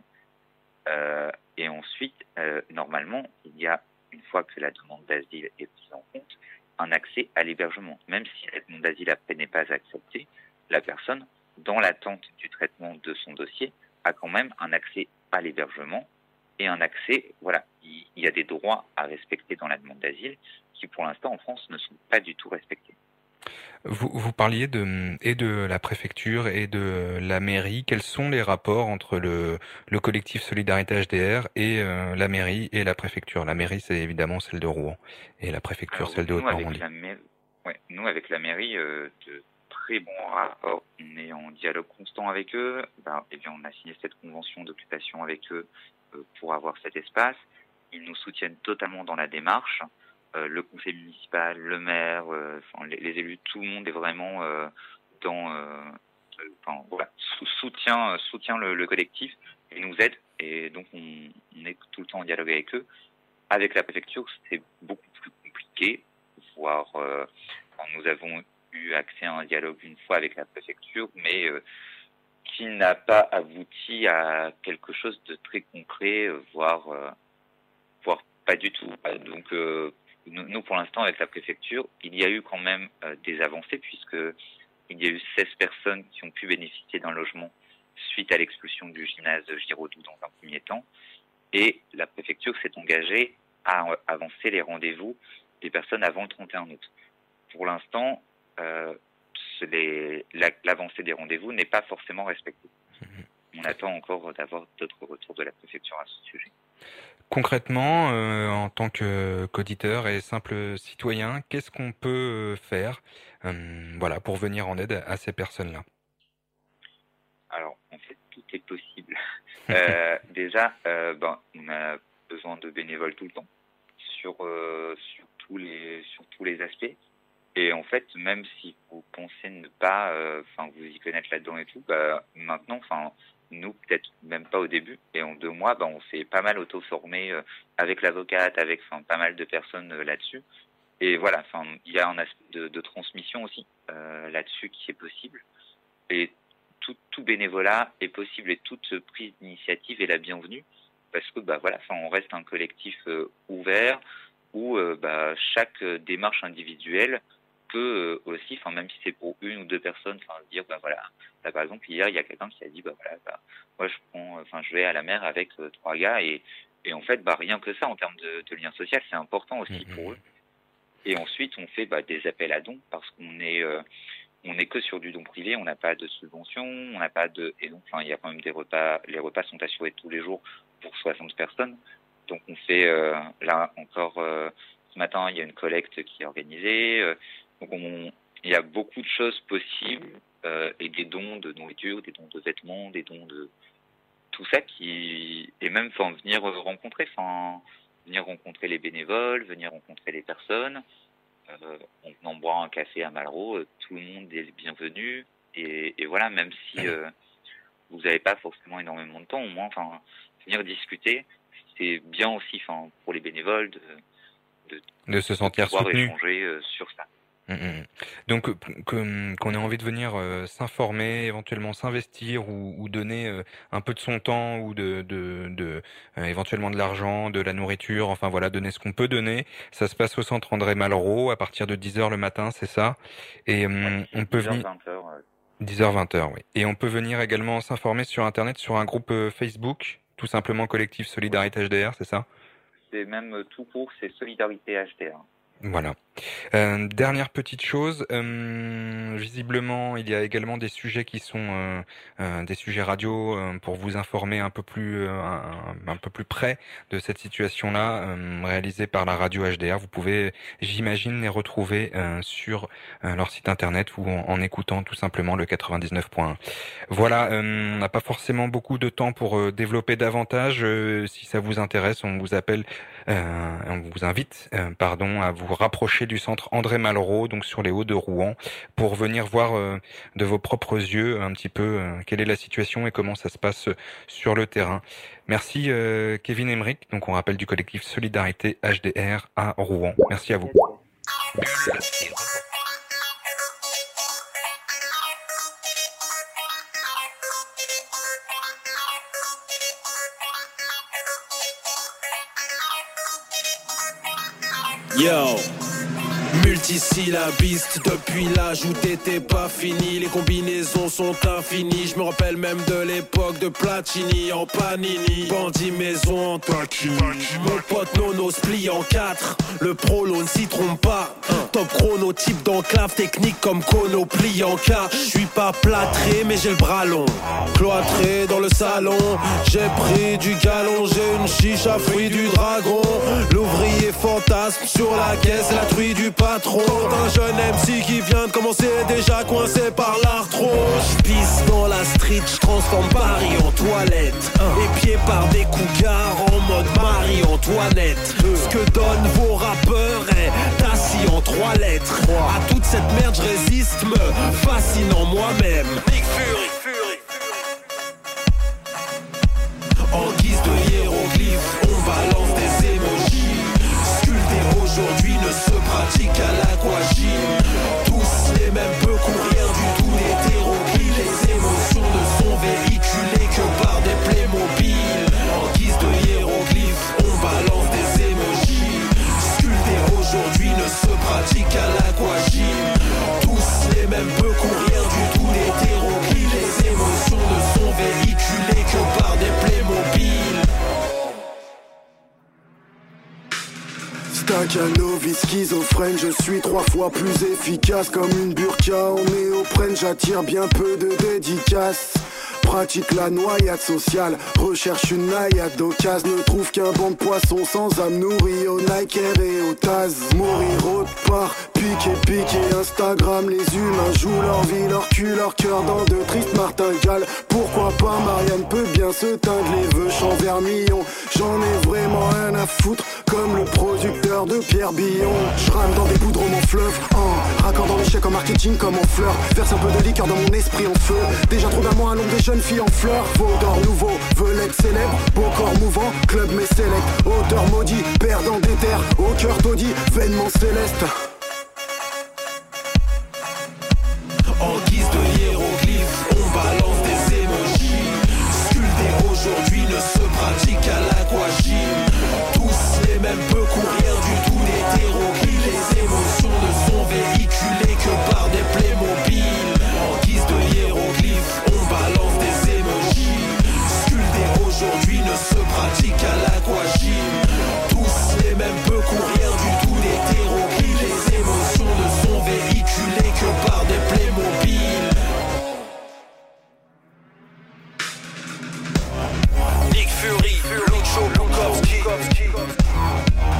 Euh, et ensuite, euh, normalement, il y a, une fois que la demande d'asile est prise en compte, un accès à l'hébergement. Même si la demande d'asile après n'est pas acceptée, la personne, dans l'attente du traitement de son dossier, a quand même un accès à l'hébergement et un accès, voilà, il y a des droits à respecter dans la demande d'asile qui, pour l'instant, en France, ne sont pas du tout respectés. Vous, vous parliez de, et de la préfecture et de la mairie. Quels sont les rapports entre le, le collectif Solidarité H D R et euh, la mairie et la préfecture? La mairie, c'est évidemment celle de Rouen et la préfecture, Alors, celle de Haute-Normandie. Ouais, nous, avec la mairie, euh, de très bons rapports. On est en dialogue constant avec eux. Ben, et bien, on a signé cette convention d'occupation avec eux euh, pour avoir cet espace. Ils nous soutiennent totalement dans la démarche. Euh, le conseil municipal, le maire, euh, enfin, les, les élus, tout le monde est vraiment euh, dans, euh, enfin, voilà, soutient, euh, soutient le, le collectif et nous aide. Et donc, on, on est tout le temps en dialogue avec eux. Avec la préfecture, c'est beaucoup plus compliqué, voire euh, nous avons eu accès à un dialogue une fois avec la préfecture, mais euh, qui n'a pas abouti à quelque chose de très concret, euh, voire, euh, voire pas du tout. Donc, euh, nous, pour l'instant, avec la préfecture, il y a eu quand même euh, des avancées, puisque il y a eu seize personnes qui ont pu bénéficier d'un logement suite à l'expulsion du gymnase Giraudoux dans un premier temps. Et la préfecture s'est engagée à avancer les rendez-vous des personnes avant le trente et un août. Pour l'instant, euh, les, la, l'avancée des rendez-vous n'est pas forcément respectée. On attend encore d'avoir d'autres retours de la préfecture à ce sujet. Concrètement, euh, en tant que, qu'auditeur et simple citoyen, qu'est-ce qu'on peut faire euh, voilà, pour venir en aide à, à ces personnes-là? Alors, en fait, tout est possible. euh, déjà, euh, ben, on a besoin de bénévoles tout le temps, sur, euh, sur, tous, les, sur tous les aspects. Et en fait, même si vous pensez ne pas euh, vous y connaître là-dedans et tout, bah, maintenant, nous, peut-être même pas au début, et en deux mois, bah, on s'est pas mal auto-formé euh, avec l'avocate, avec pas mal de personnes euh, là-dessus. Et voilà, il y a un aspect de, de transmission aussi euh, là-dessus qui est possible. Et tout, tout bénévolat est possible et toute prise d'initiative est la bienvenue, parce que bah, voilà, on reste un collectif euh, ouvert où euh, bah, chaque démarche individuelle peut euh, aussi, enfin même si c'est pour une ou deux personnes, enfin dire bah voilà, là, par exemple hier il y a quelqu'un qui a dit bah voilà, bah, moi je prends, enfin je vais à la mer avec euh, trois gars et et en fait bah rien que ça en termes de, de lien social c'est important aussi mmh. pour eux. Et ensuite on fait bah, des appels à dons parce qu'on est euh, on n'est que sur du don privé, on n'a pas de subvention, on n'a pas de et donc enfin il y a quand même des repas, les repas sont assurés tous les jours pour soixante personnes, donc on fait euh, là encore euh, ce matin il y a une collecte qui est organisée. Euh, Donc, on, il y a beaucoup de choses possibles euh, et des dons de nourriture, des dons de vêtements, des dons de tout ça qui et même enfin venir rencontrer, enfin venir rencontrer les bénévoles, venir rencontrer les personnes. Euh, on en boit un café à Malraux, tout le monde est le bienvenu et, et voilà, même si euh, vous n'avez pas forcément énormément de temps, au moins enfin venir discuter, c'est bien aussi, enfin pour les bénévoles de de, de se sentir pouvoir soutenu. échanger euh, sur ça. Mmh, mmh. Donc que, qu'on ait envie de venir euh, s'informer, éventuellement s'investir ou, ou donner euh, un peu de son temps ou de, de, de euh, éventuellement de l'argent, de la nourriture, enfin voilà, donner ce qu'on peut donner. Ça se passe au centre André Malraux à partir de dix heures le matin, c'est ça. Et euh, on peut venir vingt heures, ouais. dix heures vingt heures, oui. Et on peut venir également s'informer sur internet sur un groupe euh, Facebook, tout simplement Collectif Solidarité H D R, c'est ça? C'est même euh, tout court, c'est Solidarité H D R. Voilà. Euh, dernière petite chose, euh, visiblement il y a également des sujets qui sont euh, euh, des sujets radio euh, pour vous informer un peu plus euh, un, un peu plus près de cette situation-là, euh, réalisés par la radio H D R. Vous pouvez, j'imagine, les retrouver euh, sur euh, leur site internet ou en, en écoutant tout simplement le quatre-vingt-dix-neuf point un. Voilà, euh, on n'a pas forcément beaucoup de temps pour euh, développer davantage. Euh, si ça vous intéresse, on vous appelle, euh, on vous invite, euh, pardon, à vous rapprocher du centre André Malraux, donc sur les Hauts de Rouen, pour venir voir euh, de vos propres yeux un petit peu euh, quelle est la situation et comment ça se passe sur le terrain. Merci euh, Kevin Emmerich, donc on rappelle du collectif Solidarité H D R à Rouen. Merci à vous. Yo, multisyllabiste, depuis l'âge où t'étais pas fini, les combinaisons sont infinies. Je me rappelle même de l'époque de Platini en Panini, Bandit maison en taquini. Mon pote Nono se plie en quatre, le prolo ne s'y trompe pas. Top chronotype d'enclave technique comme Kono plie en cas. Je suis pas plâtré mais j'ai le bras long, cloîtré dans le salon. J'ai pris du galon, j'ai une chicha fruit du dragon. L'ouvrier fantasme sur la caisse, la truie du patron. Un jeune M C qui vient de commencer, déjà coincé par l'arthrose. J'pisse dans la street, j'transforme Paris en toilette. Épié par des cougars en mode Marie-Antoinette. Ce que donnent vos rappeurs est assis en trois lettres. À toute cette merde j'résiste, me fascinant moi-même. Big Fury, Fury. En guise de hiéroglyphe, on balance des émojis. Sculpter aujourd'hui ne se pratique à l'aquagym. Tous les mêmes peu ou rien du tout hétéroclites. Les émotions ne sont véhiculées que par des Playmobil. En guise de hiéroglyphe, on balance des émojis. Sculpter aujourd'hui ne se pratique à l'aquagym. Tous les mêmes peu ou rien du tout hétéroclites. Les émotions ne sont véhiculées que par des Playmobil. Stakhanovic, schizophrène, je suis trois fois plus efficace. Comme une burqa en néoprène, j'attire bien peu de dédicaces. Pratique la noyade sociale, recherche une naïade d'occasion. Ne trouve qu'un banc de poissons sans âme nourri au Nike Air et au Taz. Mourir autre part, piquer, piquer Instagram. Les humains jouent leur vie, leur cul, leur cœur dans de tristes martingales. Pourquoi pas, Marianne peut bien se teindre les vœux champ vermillon. J'en ai vraiment rien à foutre, comme le producteur de Pierre Billon. J'rame dans des boudrons mon fleuve, en raccord dans l'échec en marketing comme en fleurs. Verse un peu de liqueur dans mon esprit en feu. Déjà trop d'amour à l'ombre des jeunes filles en fleurs. Faux d'or nouveau, velette célèbre, beau corps mouvant, club mais sélect. Auteur maudit, perdant des terres, au cœur taudis, vainement céleste. En guise de hiéroglyphe, on balance des émojis. Sculpter aujourd'hui ne se pratique à l'aquagym. Tous les mêmes peu ou rien du tout hétéroclites. Les émotions ne sont véhiculées que par des Playmobil. En guise de hiéroglyphe, on balance des émojis. Sculpter aujourd'hui ne se pratique à l'aquagym. Tous les mêmes peu ou rien du tout hétéroclites. Les émotions ne sont véhiculées que par des Playmobil. Nick Fury, Lucho Bukowski.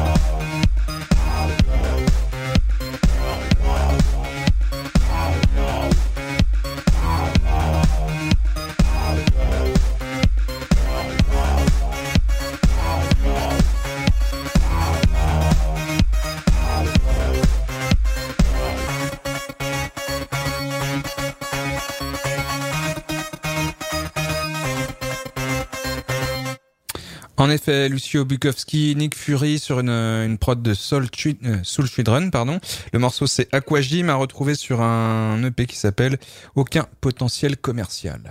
En effet, Lucio Bukowski, Nick Fury sur une, une prod de Soul, Chi- euh, Soul Children, pardon. Le morceau c'est Aquajim, à retrouver sur un E P qui s'appelle Aucun potentiel commercial.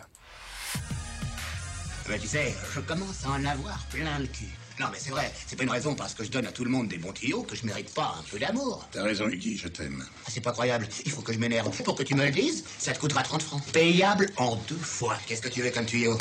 Mais tu sais, je commence à en avoir plein le cul. Non mais c'est vrai, c'est pas une raison parce que je donne à tout le monde des bons tuyaux que je mérite pas un peu d'amour. T'as raison, Iggy, je t'aime. Ah, c'est pas croyable, il faut que je m'énerve. Pour que tu me le dises, ça te coûtera trente francs. Payable en deux fois. Qu'est-ce que tu veux comme tuyau?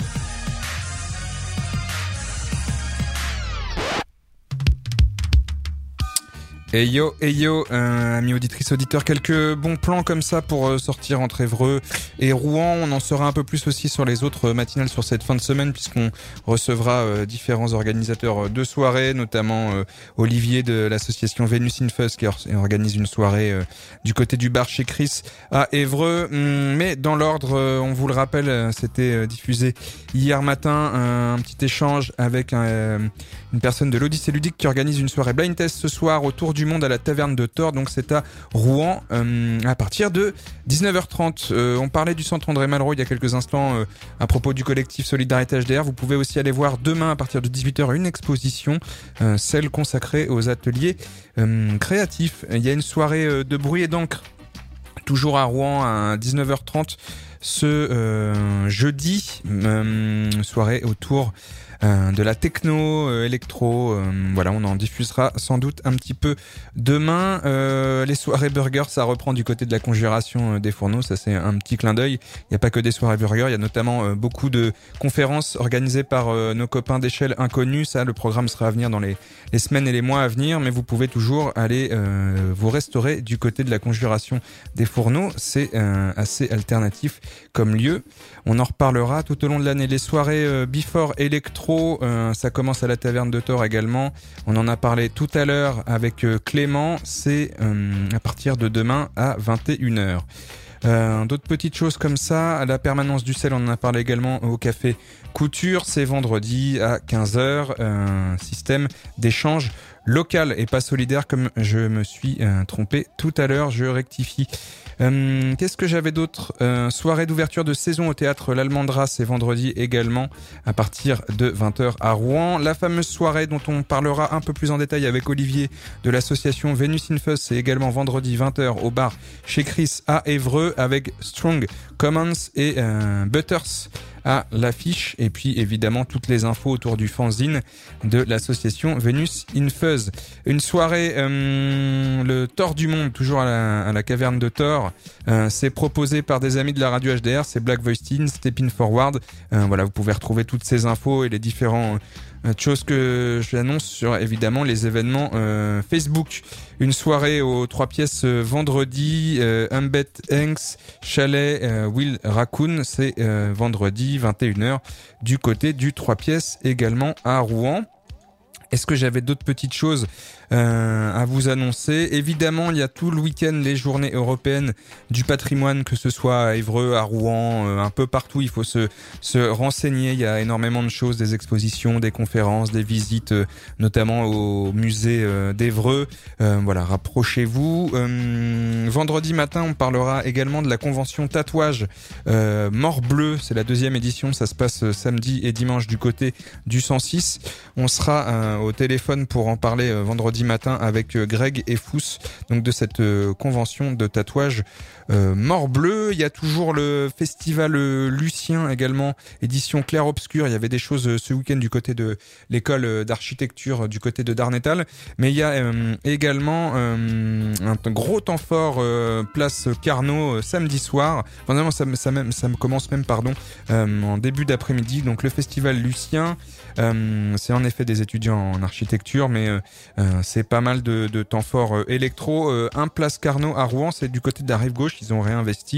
Et yo, et yo, euh, amis auditrices, auditeurs, quelques bons plans comme ça pour euh, sortir entre Évreux et Rouen. On en saura un peu plus aussi sur les autres matinales sur cette fin de semaine, puisqu'on recevra euh, différents organisateurs de soirées, notamment euh, Olivier de l'association Venus in Fuzz qui or- organise une soirée euh, du côté du bar chez Chris à Évreux. Mais dans l'ordre, euh, on vous le rappelle, c'était euh, diffusé hier matin, euh, un petit échange avec un, euh, une personne de l'Odyssée Ludique qui organise une soirée blind test ce soir autour du monde à la taverne de Thor, donc c'est à Rouen euh, à partir de dix-neuf heures trente. Euh, on parlait du centre André Malraux il y a quelques instants euh, à propos du collectif Solidarité H D R. Vous pouvez aussi aller voir demain à partir de dix-huit heures une exposition, euh, celle consacrée aux ateliers euh, créatifs. Il y a une soirée euh, de bruit et d'encre toujours à Rouen à dix-neuf heures trente ce euh, jeudi, euh, soirée autour Euh, de la techno, euh, électro, euh, voilà, on en diffusera sans doute un petit peu demain. Euh, les soirées burgers, ça reprend du côté de la Conjuration euh, des Fourneaux, ça c'est un petit clin d'œil. Il n'y a pas que des soirées burgers, il y a notamment euh, beaucoup de conférences organisées par euh, nos copains d'échelle inconnue. Ça, le programme sera à venir dans les, les semaines et les mois à venir, mais vous pouvez toujours aller euh, vous restaurer du côté de la Conjuration des Fourneaux. C'est euh, assez alternatif comme lieu. On en reparlera tout au long de l'année. Les soirées euh, Before Electro, euh, ça commence à la taverne de Thor également. On en a parlé tout à l'heure avec euh, Clément. C'est euh, à partir de demain à vingt et une heures. Euh, d'autres petites choses comme ça, à la permanence du sel, on en a parlé également au café Couture, c'est vendredi à quinze heures, euh, système d'échange local et pas solidaire comme je me suis euh, trompé tout à l'heure, je rectifie. Euh, qu'est-ce que j'avais d'autre? euh, Soirée d'ouverture de saison au théâtre L'Almandra, c'est vendredi également à partir de vingt heures à Rouen. La fameuse soirée dont on parlera un peu plus en détail avec Olivier de l'association Venus in Fuzz, c'est également vendredi vingt heures au bar chez Chris à Évreux avec Strong Commons et euh, Butters à l'affiche, et puis évidemment toutes les infos autour du fanzine de l'association Venus in Fuzz. Une soirée, euh, le Thor du Monde, toujours à la, à la caverne de Thor, euh, c'est proposé par des amis de la radio H D R, c'est Black Voice Teen, Stepping Forward. Euh, voilà, vous pouvez retrouver toutes ces infos et les différents euh, choses que j'annonce sur évidemment les événements euh, Facebook. Une soirée aux trois pièces euh, vendredi, euh, Humbet Hanks, Chalet, euh, Will Raccoon, c'est euh, vendredi vingt et une heures du côté du trois pièces également à Rouen. Est-ce que j'avais d'autres petites choses euh, à vous annoncer? Évidemment, il y a tout le week-end les journées européennes du patrimoine, que ce soit à Évreux, à Rouen, euh, un peu partout. Il faut se, se renseigner. Il y a énormément de choses, des expositions, des conférences, des visites, euh, notamment au musée euh, d'Évreux. Euh, voilà, rapprochez-vous. Euh, vendredi matin, on parlera également de la convention tatouage euh, Mort-Bleu. C'est la deuxième édition. Ça se passe samedi et dimanche du côté du cent six. On sera euh, au téléphone pour en parler euh, vendredi matin avec euh, Greg et Fous, donc de cette euh, convention de tatouage euh, Mort-Bleu. Il y a toujours le festival euh, Lucien également, édition clair-obscur. Il y avait des choses euh, ce week-end du côté de l'école euh, d'architecture euh, du côté de Darnétal, mais il y a euh, également euh, un gros temps fort euh, place Carnot euh, samedi soir. Enfin, non, ça, ça, même, ça me commence même pardon euh, en début d'après-midi. Donc le festival Lucien, euh, c'est en effet des étudiants en architecture, mais euh, euh, c'est pas mal de, de temps fort euh, électro. Euh, un place Carnot à Rouen, c'est du côté de la rive gauche. Ils ont réinvesti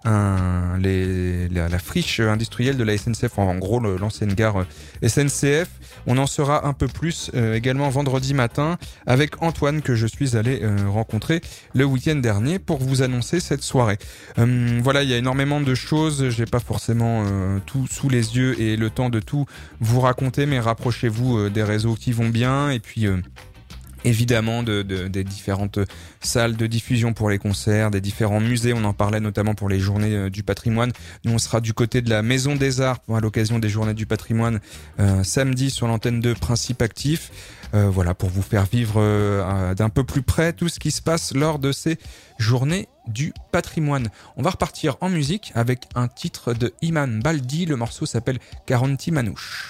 un, les, la, la friche industrielle de la S N C F, en, en gros le, l'ancienne gare euh, S N C F. On en saura un peu plus euh, également vendredi matin avec Antoine, que je suis allé euh, rencontrer le week-end dernier pour vous annoncer cette soirée. Euh, voilà, il y a énormément de choses. J'ai pas forcément euh, tout sous les yeux et le temps de tout vous raconter, mais rapprochez-vous euh, des réseaux qui vont bien, et puis euh, évidemment de, de, des différentes salles de diffusion pour les concerts, des différents musées. On en parlait notamment pour les journées du patrimoine. Nous, on sera du côté de la Maison des Arts à l'occasion des journées du patrimoine euh, samedi sur l'antenne de Principe Actif. Euh, voilà, pour vous faire vivre euh, d'un peu plus près tout ce qui se passe lors de ces journées du patrimoine. On va repartir en musique avec un titre de Imam Baldi. Le morceau s'appelle quarante Manouche.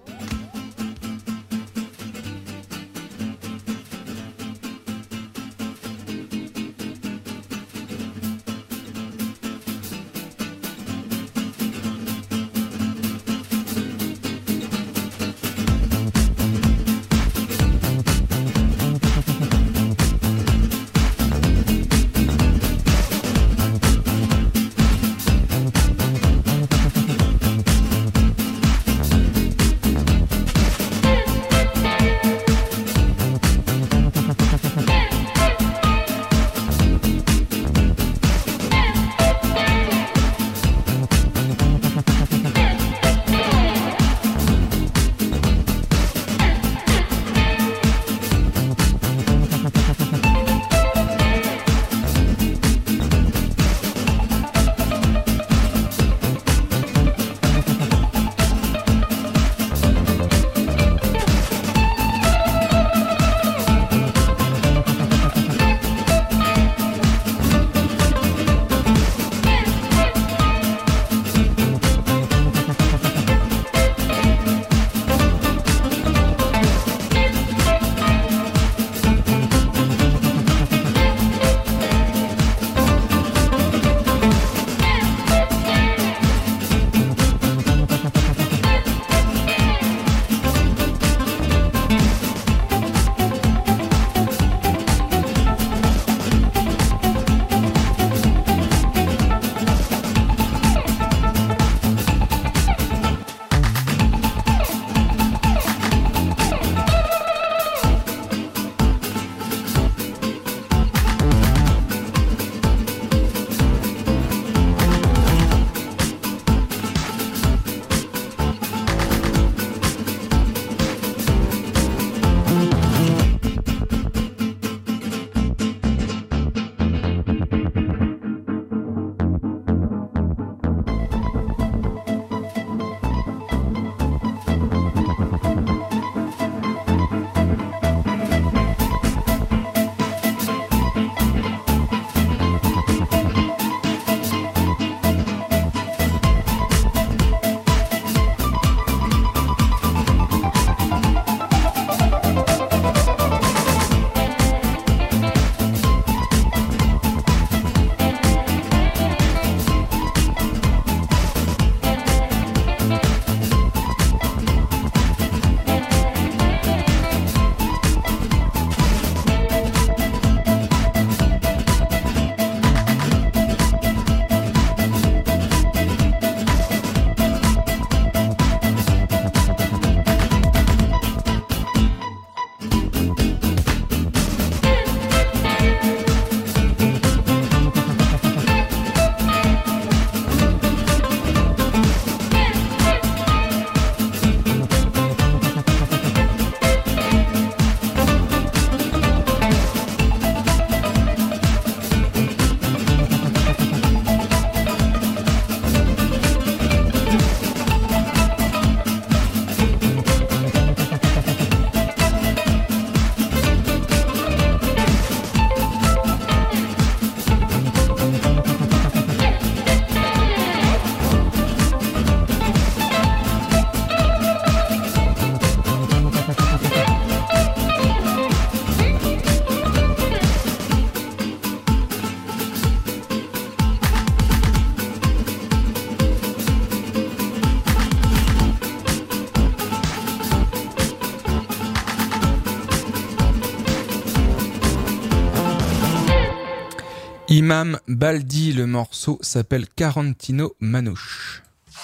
Imam Baldi, le morceau s'appelle Quarantino Manouche.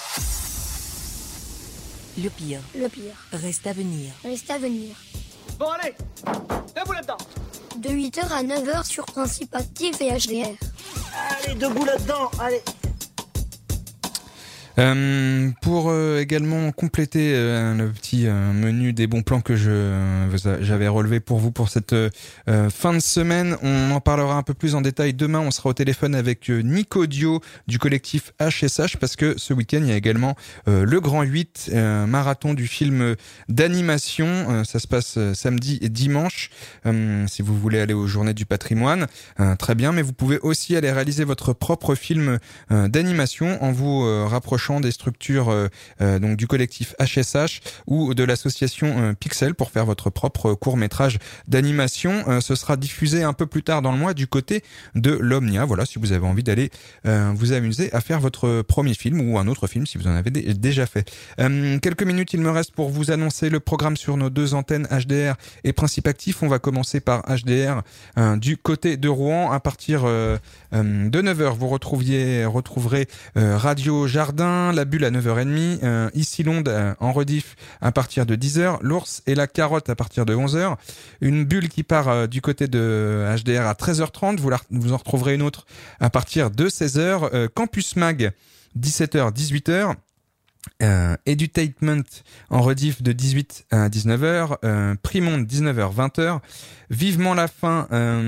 Le pire. Le pire. Reste à venir. Reste à venir. Bon allez, debout là-dedans. De huit heures à neuf heures sur Principe Actif et H D R. Allez, debout là-dedans, allez. Euh, pour euh, également compléter euh, le petit euh, menu des bons plans que je euh, j'avais relevé pour vous pour cette euh, fin de semaine, on en parlera un peu plus en détail demain. On sera au téléphone avec euh, Nico Dio du collectif H S H parce que ce week-end il y a également euh, le Grand huit, euh, marathon du film d'animation. Euh, ça se passe euh, samedi et dimanche. Euh, si vous voulez aller aux Journées du Patrimoine, euh, très bien. Mais vous pouvez aussi aller réaliser votre propre film euh, d'animation en vous euh, rapprochant des structures euh, euh, donc du collectif H S H ou de l'association euh, Pixel pour faire votre propre court-métrage d'animation. Euh, ce sera diffusé un peu plus tard dans le mois du côté de l'Omnia. Voilà, si vous avez envie d'aller euh, vous amuser à faire votre premier film ou un autre film si vous en avez d- déjà fait. Euh, quelques minutes il me reste pour vous annoncer le programme sur nos deux antennes H D R et Principe Actif. On va commencer par H D R euh, du côté de Rouen. À partir euh, euh, de neuf heures, vous retrouviez, retrouverez euh, Radio Jardin, La Bulle à neuf heures trente, euh, Ici Londres euh, en rediff à partir de dix heures, L'Ours et la Carotte à partir de onze heures, une bulle qui part euh, du côté de H D R à treize heures trente, vous, la, vous en retrouverez une autre à partir de seize heures, euh, Campus Mag dix-sept heures dix-huit heures, Euh, Edutainment en rediff de dix-huit à dix-neuf heures, euh, Primonde dix-neuf heures vingt heures, Vivement la fin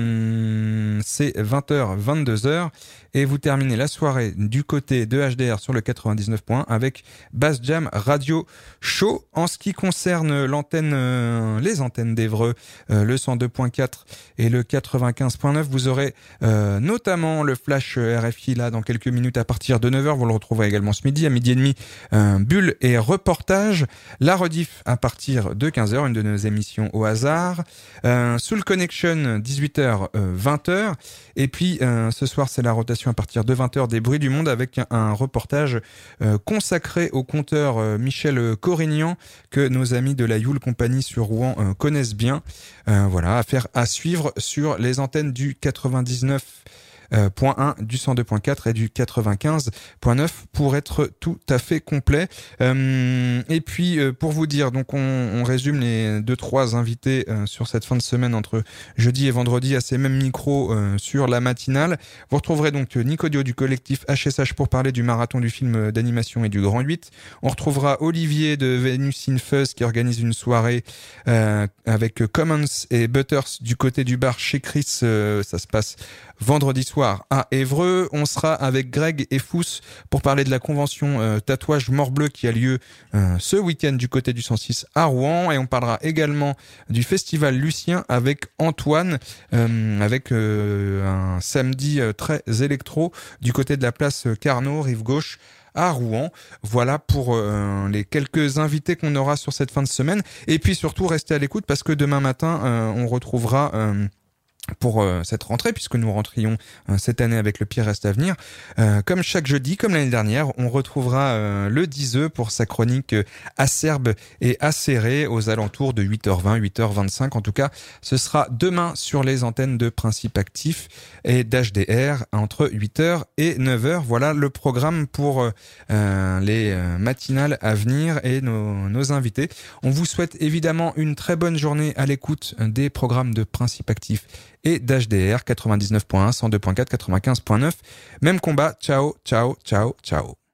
euh, c'est vingt heures vingt-deux heures, et vous terminez la soirée du côté de H D R sur le quatre-vingt-dix-neuf point un avec Bass Jam Radio Show. En ce qui concerne l'antenne, euh, les antennes d'Évreux, euh, le cent deux point quatre et le quatre-vingt-quinze point neuf, vous aurez euh, notamment le flash R F I là dans quelques minutes à partir de neuf heures, vous le retrouverez également ce midi, à midi et demi euh, Bulle et reportage, la rediff à partir de quinze heures, une de nos émissions au hasard, euh, Soul Connection dix-huit heures vingt heures, et puis euh, ce soir c'est la rotation à partir de vingt heures des Bruits du Monde avec un, un reportage euh, consacré au conteur euh, Michel Corignan que nos amis de la Yule Company sur Rouen euh, connaissent bien. Euh, voilà, affaire à suivre sur les antennes du quatre-vingt-dix-neuf point un, du cent deux point quatre et du quatre-vingt-quinze point neuf pour être tout à fait complet. Euh, et puis euh, pour vous dire, donc on, on résume les deux trois invités euh, sur cette fin de semaine entre jeudi et vendredi à ces mêmes micros euh, sur la matinale. Vous retrouverez donc Nico Dio du collectif H S H pour parler du marathon du film d'animation et du Grand huit. On retrouvera Olivier de Venus in Fuzz qui organise une soirée euh, avec Commons et Butters du côté du bar chez Chris. Euh, ça se passe vendredi soir à Évreux. On sera avec Greg et Fous pour parler de la convention euh, tatouage Morbleu qui a lieu euh, ce week-end du côté du cent six à Rouen, et on parlera également du festival Lucien avec Antoine euh, avec euh, un samedi euh, très électro du côté de la place Carnot, rive gauche à Rouen. Voilà pour euh, les quelques invités qu'on aura sur cette fin de semaine, et puis surtout restez à l'écoute parce que demain matin euh, on retrouvera euh, pour euh, cette rentrée, puisque nous rentrions euh, cette année avec Le Pire Reste à Venir. Euh, comme chaque jeudi, comme l'année dernière, on retrouvera euh, le Diseux pour sa chronique euh, acerbe et acérée aux alentours de huit heures vingt, huit heures vingt-cinq. En tout cas, ce sera demain sur les antennes de Principe Actif et d'H D R entre huit heures et neuf heures. Voilà le programme pour euh, les euh, matinales à venir et nos, nos invités. On vous souhaite évidemment une très bonne journée à l'écoute des programmes de Principe Actif et d'H D R quatre-vingt-dix-neuf point un, cent deux point quatre, quatre-vingt-quinze point neuf. Même combat. Ciao, ciao, ciao, ciao.